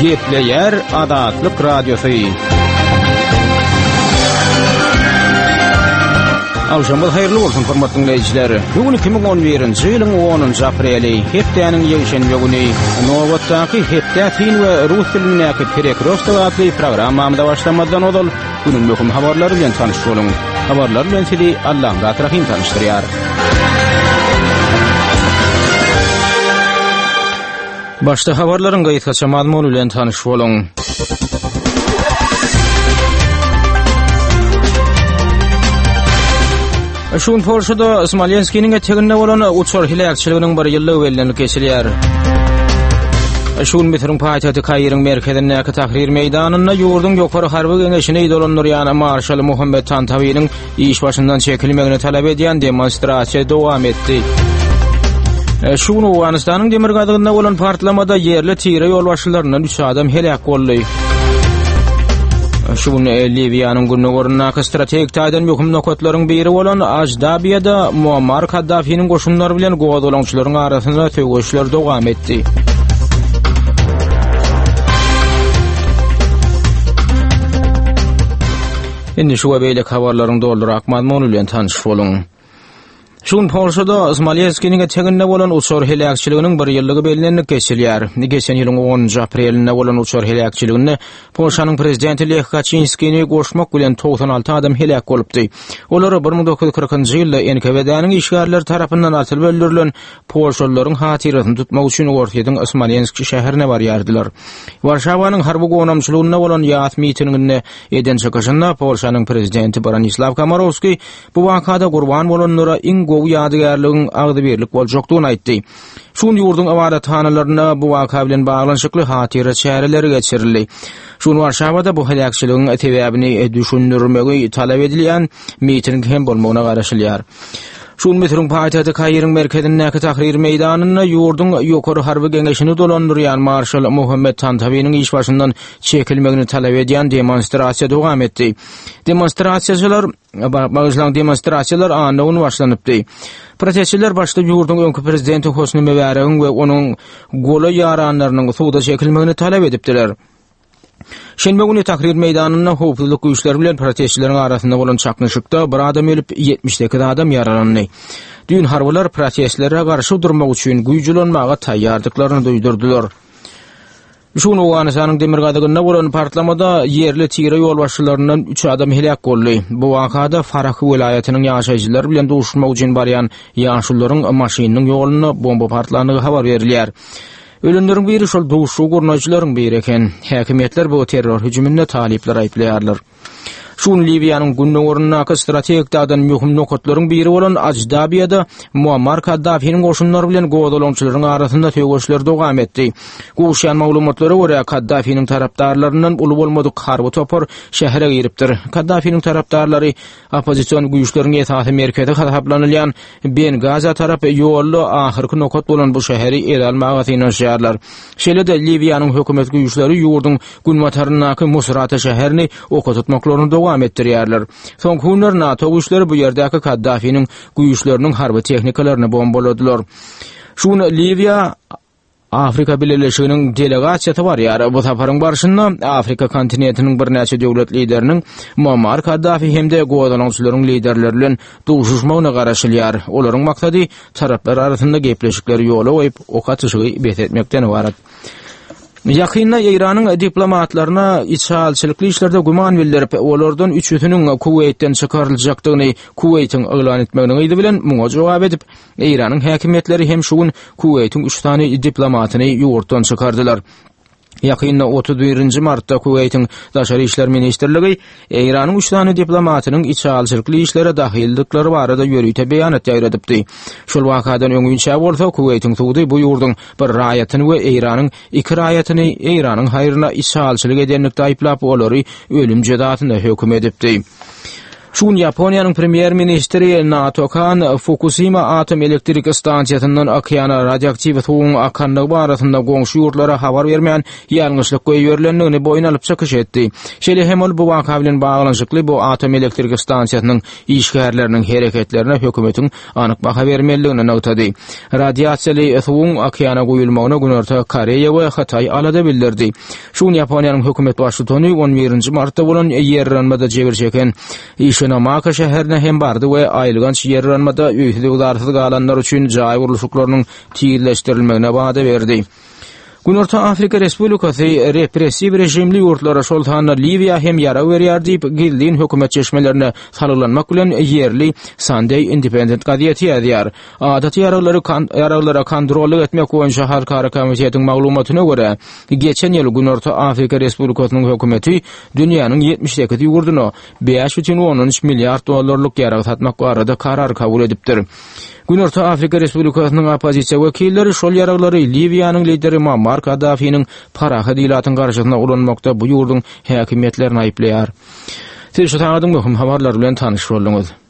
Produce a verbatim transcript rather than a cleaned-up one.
Gepleyer Adatlyk Radiosu. Awşamyl hayrly bolsun hormatly dinleýijiler. Bugün iki bin on birinji ýylyň onunjy apreli, hepdeniň ýeňşenbe güni. Nowatdaky hepde fin we rus dilindäki Perekrovka adly programmamyzda başlamadan odal günüň möhüm habarlary bilen tanyş boluň. Habarlar bilen sizi Allah rahim tanıştırýar. Başta habarlaryň gaýtgaça mazmuny bilen tanyş boluň. Şun Polşada Smolenskiň eteginde bolan uçar hilakçylygynyň bir ýyllygy bellenip geçilýär. Şun metrň paýtaty Kaýryň merkezindäki tahrir meýdanyna ýurdun ýokary harby geňeşine dolanýan marşal Muhammed Tantawynyň iş başyndan çekilmegini talap edýän demonstrasiýa dowam etdi. Şun Owganystanyň demirgadygynda bolan partlamada ýerli tire ýol başçylarynyň üç adam helak boldy. Şun Libyanyň günnägörnäki strategik taýdan möhüm nokatlaryň biri bolan Ajdabiýada Muammar Kaddafiň goşunlary bilen gowadolançylaryň arasynda töweşler dowam etdi. Indi şu beýle habarlaryň doldurak mazmuny bilen tanyş boluň. Şun Polşada Smolenskiň eteginde bolan uçar hilakçylygynyň bir ýyllygy bellenip geçilýär. Geçen ýylyň onunjy aprelinde bolan uçar hilakçylygyny Polşanyň prezidenti Lech Kaczynski goşmak bilen doksan alty adam helak bolupdy. Olar bir ming dokuz yüz kırkynjy ýylda N K W däniň işgärler tarapyndan atylyp öldürilen Polşalylaryň hatyrasyny tutmak üçin Ortaýadyň Smolensk şäherine barýardylar. Warşawanyň harby gonamçylygyna bolan ýat mitinginde eden çykyşynda Polşanyň prezidenti Bronislaw Komorowski bu wakada gurban bolanlara iň gowy ýadygärligiň agdy berlik boljakdygyny aýtdy. Şun ýurdun awadathanalarına bu waka bilen baglanyşykly hatyra çäreleri geçirildi. Şun Warşawada bu hilakçylygyň etebäbini düşündirmegi talap edilýän miting hem bolmagyna garaşylýar. Şun metrň paýtaty Kaýryň merkezindäki tahrir meýdanyna ýurdun ýokary harby geňeşini dolandyrýan marşal Muhammed Tantawynyň iş başyndan çekilmegini talap edýän demonstrasiýa dowam etdi. Demonstrasiýaçylar Bagajlan demonstrasiýalar anawyn başlanypdy. Protestçiler başda ýurdun öňkü prezidenti Hosni Mübaregiň we onuň gola ýaranlarynyň suwda çekilmegini talap edipdiler. Şenbe güni tahrir meýdanyna howpsuzlyk güýçleri bilen protestçileriň arasynda bolan çaknyşykda bir adam ölüp ýetmişdeki adam ýaralandy. Dün harbylar protestçilere garşy durmak üçin güýçlenmäge taýýardyklaryny duýdurdylar. Şun Owganystanyň demirgadygynda bolan partlamada ýerli tire ýol başçylaryndan üç adam helak boldy. Bu wakada Farah welaýatynyň ýaşaýjylary bilen duşmak üçin barýan ýaşullaryň maşynynyň ýoluna bomba partlandygy habar berilýär. Ölümleriň biri şol duşu gurnaçylaryň biri eken. Häkimetler bu terror hüjüminde talipler aýplaýarlar. Şun Libyanyň günnägörnäki strategik taýdan möhüm nokatlaryň biri bolan Ajdabiýada Muammar Kaddafiň goşunlary bilen gowadolançylaryň arasynda töweşler dowam etdi. Goşýan maglumatlary görä Kaddafiň tarapdarlarynyň uly bolmadyk harby topar şähere giripdir. Kaddafiň tarapdarlary opozisiýon güýçleriň ýetaty merkezde hataplanylýan Bengazi tarapy ýolly ahyrky nokat bolan bu şäheri ele almagy tynşýarlar. Şeýle-de Libyanyň hökümet güýçleri ýurdun günwatarynyňky Musrata şäherini oka tutmaklaryny dowam etdirýärler. Soňky günler NATO güýçleri bu ýerdäki Kaddafiň güýçleriniň harby tehnikalaryny bombaladylar. Şunu Libya Afrika Birleşiginiň delegasiýasy bar ýa-da bu saparyň barşynda Afrika kontinentiniň bir näçe döwlet lideriniň Muammar Kaddafi hemde gowadolançylaryň liderleri bilen duşuşmagyna garaşylýar. Olaryň maksady taraplar arasynda gepleşikleri ýola goýup oka tutuşygy betetmekden ibaret. Ýakynda Iranyň diplomatlaryna içhalçylykly işlerde guman bildirip, olardan üçüsiniň Kuweytden çykaryljakdygyny Kuweytiň elan etmegini aýdy bilen muňa jogap edip, Iranyň häkimetleri hem şu gün Kuweytiň üç tane diplomatyny ýurtdan çykardylar. Ýakynda otuz birinji martda Kuweytiň Daşary işler ministrligi Iranyň üç tane diplomatynyň içhalçylykly işlere dahillikleri barada ýörüýte beýanat ýaýradypdy. Şol wakadan öňünçä bolsa Kuweytiň suwdy bu ýurdun bir raýatyny we Iranyň iki raýatyny Iranyň haýryna içhalçylyk edenlikde aýplap olary ölüm jezatyna höküm edipdi. Şun Japoniýanyň premier ministri Naoto Fukushima atom elektrik stansiýasyndan okeana radioaktiw tuğun akanlygy barasynda goňşy ýurtlara habar bermän ýalňyşlyk goýberlendigini boýun alyp çykyş etdi. Şeýle hem ol bu waka bilen baglanyşykly bu atom elektrik stansiýasynyň işgärleriniň hereketlerine hökümetiň anyk baha bermeligini nagtady. Radiasiýaly tuğun okeana goýulmagyna Günorta Koreýa we Hatay alada bildirdi. Şun Japoniýanyň hökümet başlygy on birinji martda bolan ýerlenmede jebir çeken Şenamaka şäherine hem bardy we aýylgan ýerlenmede üýtüli ularsyz galanlar üçin jaý gurulşyklarynyň tiýilleşdirilmegine bada berdi. Günorta Afrika Respublikasy repressiv rejimli ýurtlara şoltanyna Liviýa hem ýara berýär diýip gildiň hökümet çeşmelerine salylanmak bilen ýerli Sunday Independent gazieti ýazýar. Adaty ýaraglary ýaraglary kontrol etmek boýunça Halkara komitetiň maglumatyna görä, geçen ýyl Günorta Afrika Respublikasynyň hökümeti dünýäniň ýetmiş sekiz ýurduna beş бүтүн onuň üç milliard dollarlyk ýarag satmak barada karar kabul edipdir. Günorta Afrika Respublikasynyň opozisiýa wekilleri şol ýaraglary Liviýanyň lideri Muammar Gaddafiň para hadilatyň garşysyna ulanmakda bu ýurdun häkimetlerini aýplaýar. Siz şu taňadyň möhüm habarlar bilen tanyş boldunuz.